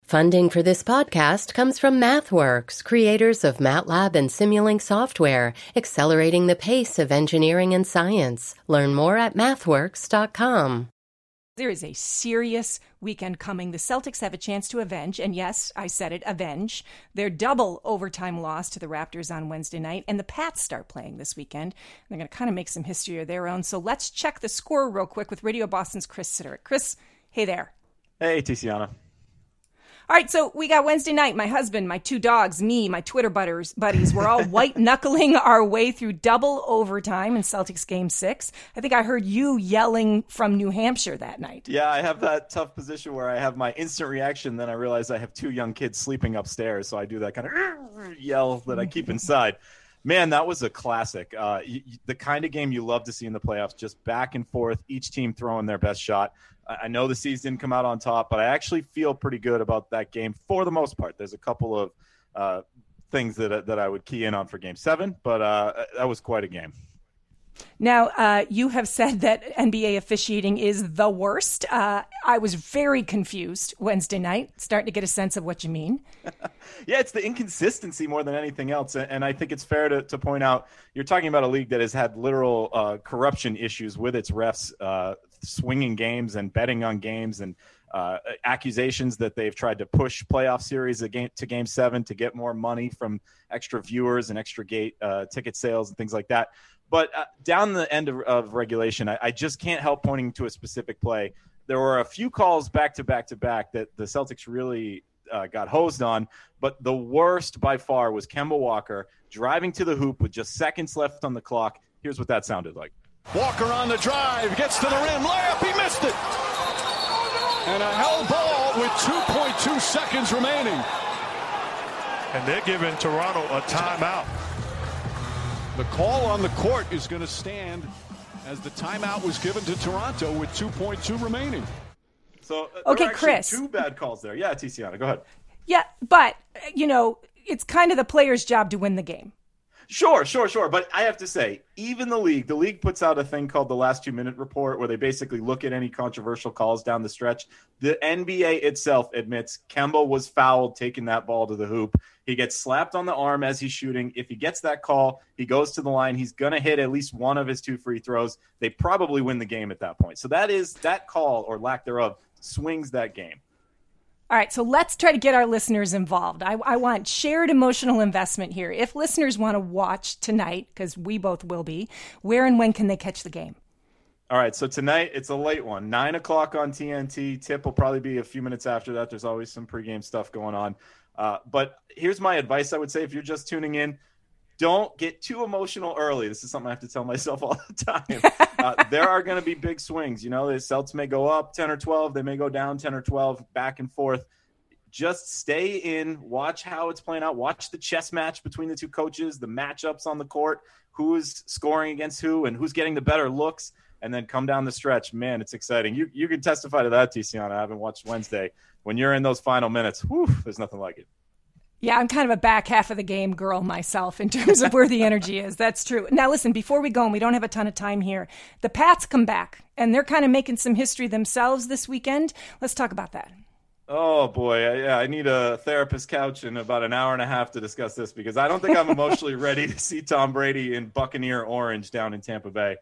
Funding for this podcast comes from MathWorks, creators of MATLAB and Simulink software, accelerating the pace of engineering and science. Learn more at mathworks.com. There is a serious weekend coming. The Celtics have a chance to avenge, and yes, I said it, avenge, their double overtime loss to the Raptors on Wednesday night, and the Pats start playing this weekend. They're going to kind of make some history of their own. So let's check the score real quick with Radio Boston's Chris Siderick. Chris, hey there. Hey, Tiziana. All right, so we got Wednesday night. My husband, my two dogs, me, my Twitter buddies, we're all white-knuckling our way through double overtime in Celtics Game 6. I think I heard you yelling from New Hampshire that night. Yeah, I have that tough position where I have my instant reaction, then I realize I have two young kids sleeping upstairs, so I do that kind of yell that I keep inside. Man, that was a classic. The kind of game you love to see in the playoffs, just back and forth, each team throwing their best shot. I know the C's didn't come out on top, but I actually feel pretty good about that game for the most part. There's a couple of things that I would key in on for Game 7, but that was quite a game. Now, you have said that NBA officiating is the worst. I was very confused Wednesday night, starting to get a sense of what you mean. Yeah, it's the inconsistency more than anything else. And I think it's fair to point out, you're talking about a league that has had literal corruption issues with its refs swinging games and betting on games and accusations that they've tried to push playoff series to Game 7 to get more money from extra viewers and extra gate ticket sales and things like that. But down the end of regulation, I just can't help pointing to a specific play. There were a few calls back to back that the Celtics really got hosed on, but the worst by far was Kemba Walker driving to the hoop with just seconds left on the clock. Here's what that sounded like. Walker on the drive, gets to the rim, layup, he missed it. And a held ball with 2.2 seconds remaining. And they're giving Toronto a timeout. The call on the court is going to stand as the timeout was given to Toronto with 2.2 remaining. So okay, Chris. Two bad calls there. Yeah, Tiziana, go ahead. Yeah, but, it's kind of the player's job to win the game. Sure. But I have to say, even the league puts out a thing called the last 2-minute report where they basically look at any controversial calls down the stretch. The NBA itself admits Kemba was fouled taking that ball to the hoop. He gets slapped on the arm as he's shooting. If he gets that call, he goes to the line. He's going to hit at least one of his 2 free throws. They probably win the game at that point. So that call or lack thereof swings that game. All right, so let's try to get our listeners involved. I want shared emotional investment here. If listeners want to watch tonight, because we both will be, where and when can they catch the game? All right, so tonight it's a late one, 9 o'clock on TNT. Tip will probably be a few minutes after that. There's always some pregame stuff going on. But here's my advice, I would say, if you're just tuning in, don't get too emotional early. This is something I have to tell myself all the time. There are going to be big swings. The Celtics may go up 10 or 12. They may go down 10 or 12, back and forth. Just stay in, watch how it's playing out. Watch the chess match between the two coaches, the matchups on the court, who's scoring against who and who's getting the better looks, and then come down the stretch. Man, it's exciting. You can testify to that, Tiziana. I haven't watched Wednesday. When you're in those final minutes, there's nothing like it. Yeah, I'm kind of a back half of the game girl myself in terms of where the energy is. That's true. Now, listen, before we go, and we don't have a ton of time here, the Pats come back, and they're kind of making some history themselves this weekend. Let's talk about that. Oh, boy. I need a therapist couch in about an hour and a half to discuss this because I don't think I'm emotionally ready to see Tom Brady in Buccaneer orange down in Tampa Bay.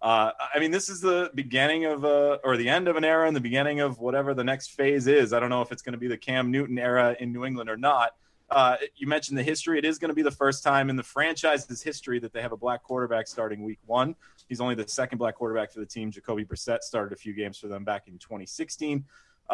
This is the beginning of or the end of an era and the beginning of whatever the next phase is. I don't know if it's going to be the Cam Newton era in New England or not. You mentioned the history. It is going to be the first time in the franchise's history that they have a black quarterback starting week 1. He's only the second black quarterback for the team. Jacoby Brissett started a few games for them back in 2016.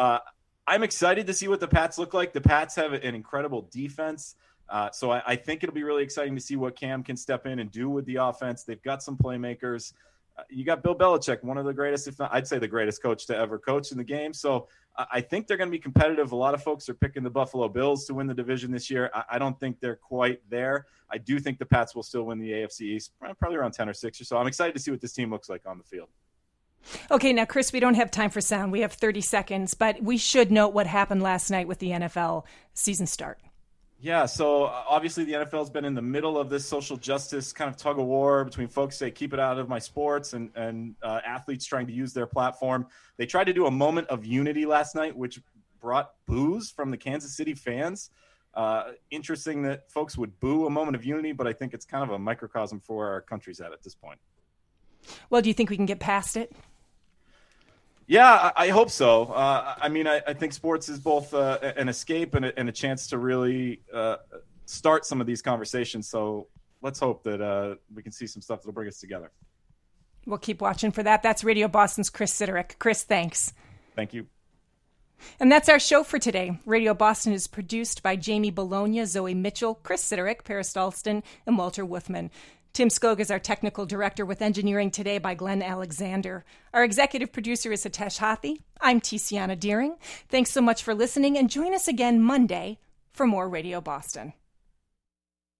I'm excited to see what the Pats look like. The Pats have an incredible defense. So I think it'll be really exciting to see what Cam can step in and do with the offense. They've got some playmakers. You got Bill Belichick, one of the greatest, if not, I'd say the greatest coach to ever coach in the game. So I think they're going to be competitive. A lot of folks are picking the Buffalo Bills to win the division this year. I don't think they're quite there. I do think the Pats will still win the AFC East, probably around 10 or 6 or so. I'm excited to see what this team looks like on the field. Okay, now, Chris, we don't have time for sound. We have 30 seconds, but we should note what happened last night with the NFL season start. Yeah, so obviously the NFL has been in the middle of this social justice kind of tug of war between folks say keep it out of my sports and athletes trying to use their platform. They tried to do a moment of unity last night, which brought boos from the Kansas City fans. Interesting that folks would boo a moment of unity, but I think it's kind of a microcosm for where our country's at this point. Well, do you think we can get past it? Yeah, I hope so. I think sports is both an escape and a chance to really start some of these conversations. So let's hope that we can see some stuff that'll bring us together. We'll keep watching for that. That's Radio Boston's Chris Siderick. Chris, thanks. Thank you. And that's our show for today. Radio Boston is produced by Jamie Bologna, Zoe Mitchell, Chris Siderick, Paris Dalston, and Walter Wolfman. Tim Skog is our technical director, with engineering today by Glenn Alexander. Our executive producer is Hitesh Hathi. I'm Tiziana Deering. Thanks so much for listening, and join us again Monday for more Radio Boston.